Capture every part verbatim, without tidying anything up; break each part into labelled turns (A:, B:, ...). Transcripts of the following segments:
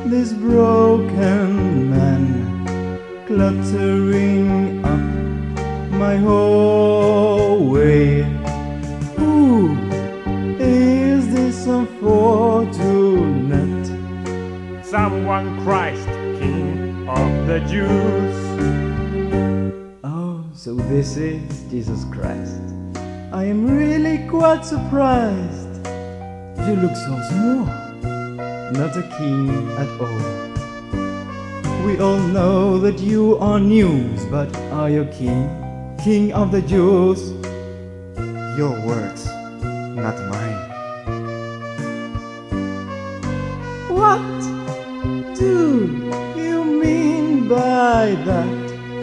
A: this broken man cluttering up my whole way. Who is this unfortunate?
B: Someone Christ, King of the Jews.
A: Oh, so this is Jesus Christ. I am really quite surprised. You look so small, not a king at all. We all know that you are news, but are you king, king of the Jews?
C: Your words, not mine.
A: What do you mean by that?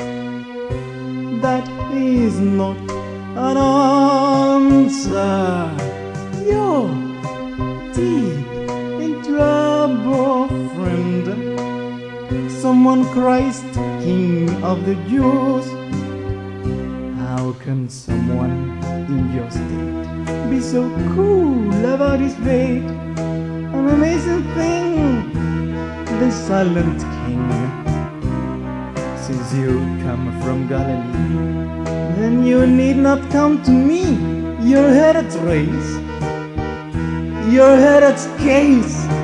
A: That is not an answer. You're deep in trouble, friend. Someone Christ, King of the Jews. How can someone in your state be so cool about his fate? An amazing thing, the silent king. Since you come from Galilee, then you need not come to me. Your head at race, your head at case.